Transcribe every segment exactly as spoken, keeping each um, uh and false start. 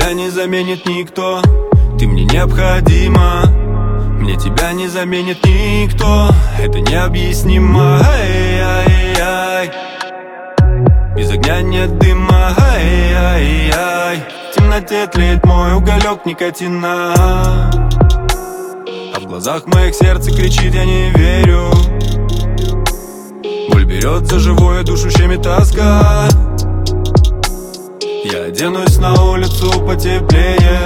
тебя не заменит никто. Ты мне необходима, мне тебя не заменит никто. Это необъяснимо. Ай-яй-яй. Без огня нет дыма. Ай-яй-яй. В темноте тлеет мой уголек никотина, а в глазах моих сердце кричит: я не верю. Боль берет за живую душу, щемит тоска. Я оденусь на улицу потеплее,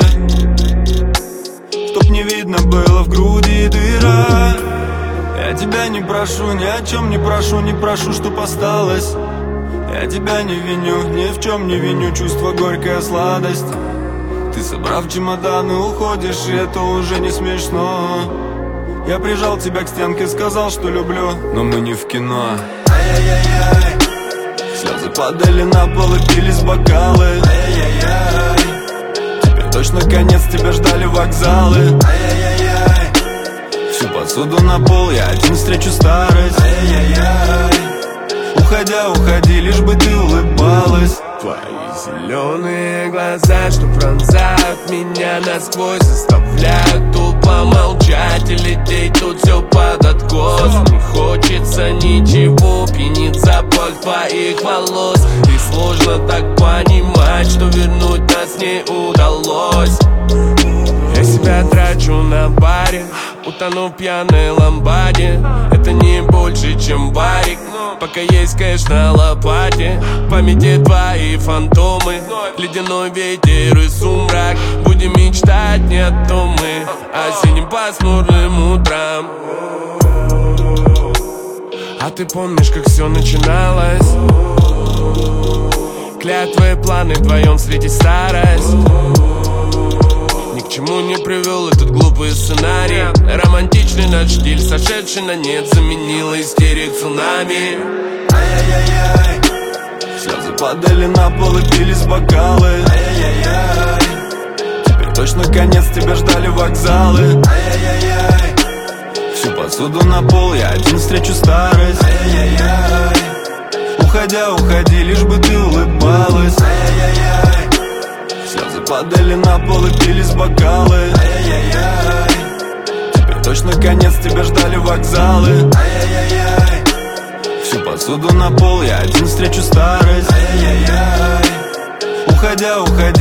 чтоб не видно было в груди дыра. Я тебя не прошу, ни о чем не прошу, не прошу, чтоб осталось. Я тебя не виню, ни в чем не виню, чувство горькая сладость. Ты, собрав чемоданы, уходишь, и это уже не смешно. Я прижал тебя к стенке, сказал, что люблю, но мы не в кино. Ай-яй-яй. Слезы падали на пол и бились бокалы. Ай-яй-яй. Теперь точно конец, тебя ждали вокзалы. Ай-яй-яй. Всю посуду на пол, я один встречу старость. Ай-яй-яй. Уходя, уходи, лишь бы ты улыбалась. Твои зеленые глаза, что пронзают меня насквозь, заставляют тупо молчать и лететь тут все под откос. Не хочется ничего, пьянится боль твоих волос. И сложно так понимать, что вернуть нас не удалось. Я себя трачу на баре, утону в пьяной ламбаде. Это не больше, чем барик, пока есть кэш на лопате. В памяти твои фантомы, ледяной ветер и сумрак. Будем мечтать не о том мы, осенним пасмурным утрам. А ты помнишь, как все начиналось? Клятвы, планы вдвоем встретить старость. Ни к чему не привел этот глупый сценарий. Романтичный наш стиль, сошедший на нет, заменил истерик цунами. Ай-яй-яй. Слезы падали на пол и бились бокалы. Ай-яй-яй. Теперь точно конец, тебя ждали вокзалы. Ай-яй-яй. Всю посуду на пол, я один встречу старость. Ай-яй-яй. Уходя, уходи, лишь бы ты улыбалась. Ай-яй-яй. Слезы падали на пол и бились бокалы. Ай-яй-яй. Теперь точно конец, тебя ждали вокзалы. Ай-яй-яй. Всю посуду на пол, я один встречу старость. Ай-яй-яй. Уходя, уходи,